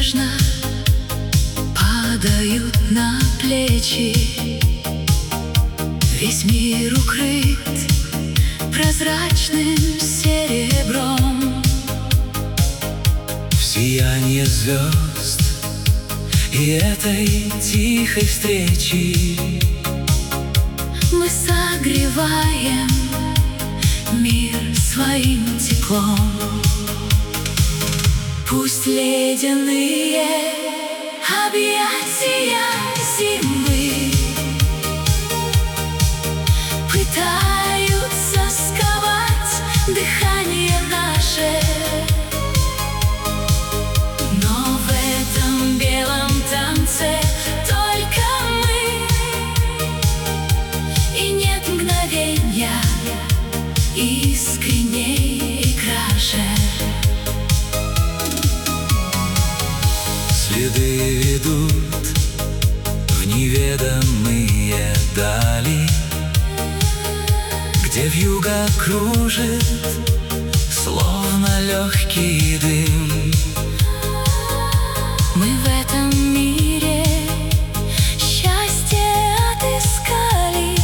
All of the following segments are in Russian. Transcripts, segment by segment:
нежно падают на плечи. Весь мир укрыт прозрачным серебром. В сияние звезд и этой тихой встречи мы согреваем мир своим теплом. Пусть ледяные объятия зимы пытаются сковать дыхание наше, но в этом белом танце только мы, и нет мгновения искренней и краше. Следы ведут в неведомые дали, где вьюга кружит, словно легкий дым. Мы в этом мире счастье отыскали,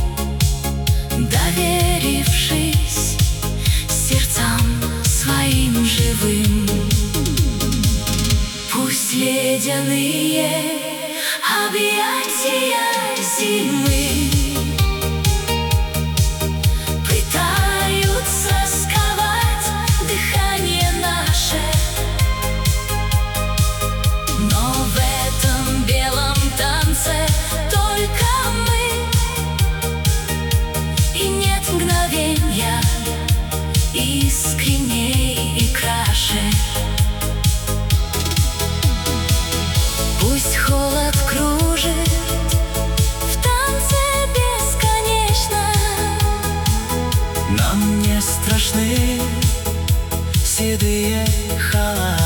доверившись сердцам своим живым. Пусть ледяные объятия зимы пытаются сковать дыхание наше, но в этом белом танце только мы, и нет мгновения искренней и краше. Пусть холод кружит в танце бесконечно, нам не страшны седые холода.